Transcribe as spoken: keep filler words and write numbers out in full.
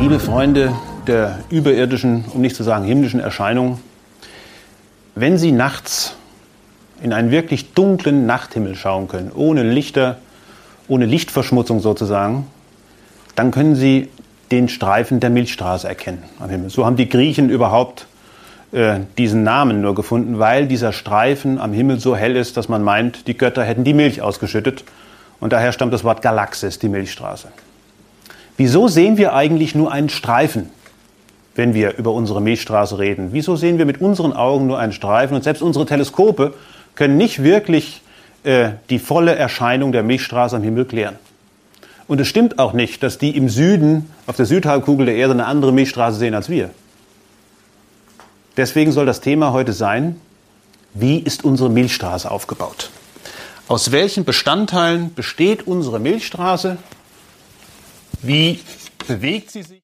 Liebe Freunde der überirdischen, um nicht zu sagen himmlischen Erscheinungen, wenn Sie nachts in einen wirklich dunklen Nachthimmel schauen können, ohne Lichter, ohne Lichtverschmutzung sozusagen, dann können Sie den Streifen der Milchstraße erkennen am Himmel. So haben die Griechen überhaupt äh, diesen Namen nur gefunden, weil dieser Streifen am Himmel so hell ist, dass man meint, die Götter hätten die Milch ausgeschüttet. Und daher stammt das Wort Galaxis, die Milchstraße. Wieso sehen wir eigentlich nur einen Streifen, wenn wir über unsere Milchstraße reden? Wieso sehen wir mit unseren Augen nur einen Streifen? Und selbst unsere Teleskope können nicht wirklich äh, die volle Erscheinung der Milchstraße am Himmel klären. Und es stimmt auch nicht, dass die im Süden, auf der Südhalbkugel der Erde, eine andere Milchstraße sehen als wir. Deswegen soll das Thema heute sein: Wie ist unsere Milchstraße aufgebaut? Aus welchen Bestandteilen besteht unsere Milchstraße? Wie bewegt sie sich?